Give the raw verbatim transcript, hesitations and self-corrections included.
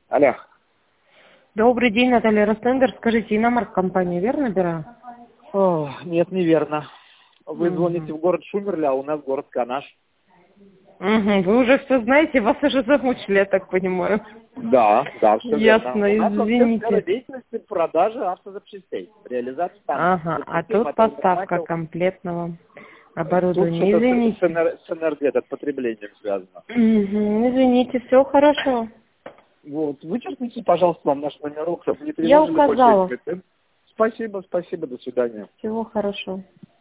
Алло. Добрый день, Наталья Ростендер. Скажите, иномарк компания, верно набираю? О, нет, неверно. Вы Угу. звоните в город Шумерли, а у нас город Канаш. Угу. Вы уже все знаете, вас уже замучили, я так понимаю. Да, да, все верно. Ясно, У нас вообще сфера извините. деятельности продажи автозапчастей, реализация там Ага, а запчастей, тут моторных поставка факел. комплектного Тут оборудования. что-то с, с, Извините. энер- с энергетик, потреблением связано. Угу. Извините, все хорошо. Вот, вычеркните, пожалуйста, вам наш номерок, чтобы не Я тревожили больше указала. этим. Спасибо, спасибо, до свидания. Всего хорошо.